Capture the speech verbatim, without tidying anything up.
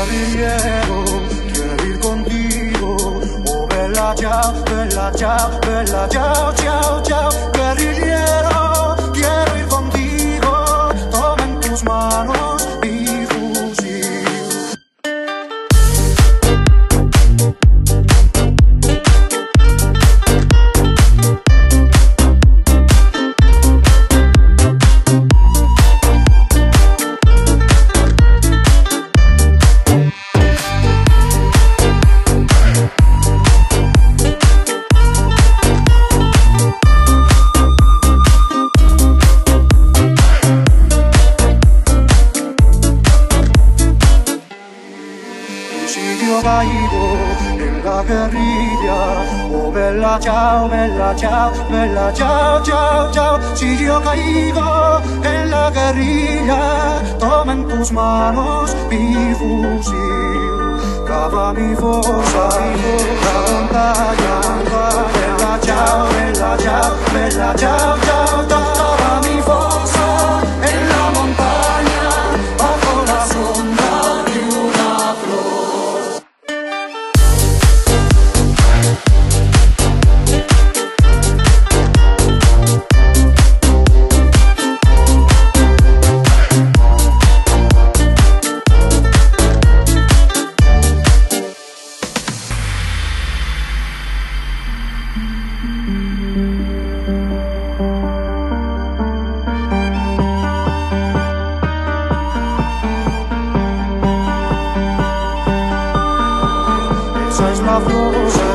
guerrillero, quiero ir contigo. Oh, bella ciao, bella ciao, bella ciao, ciao, ciao. Guerrillero, quiero ir contigo. Toma en tus manos mi fusil. Si yo caigo en la guerrilla, oh bella ciao, bella ciao, bella ciao, ciao, ciao. Si yo caigo en la guerrilla, toma en tus manos mi fusil. Cava mi fosa, la montaña, bella ciao, bella ciao, bella ciao, ciao, ciao. Cava mi fosa en la montaña, bajo la sombra de una flor. Esa es la flor.